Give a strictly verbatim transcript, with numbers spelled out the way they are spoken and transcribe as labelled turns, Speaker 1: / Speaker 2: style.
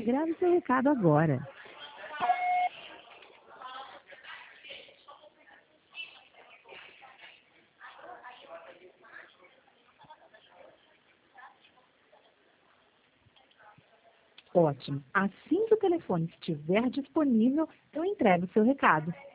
Speaker 1: Grave seu recado agora. Ótimo. Assim que o telefone estiver disponível, eu entrego o seu recado.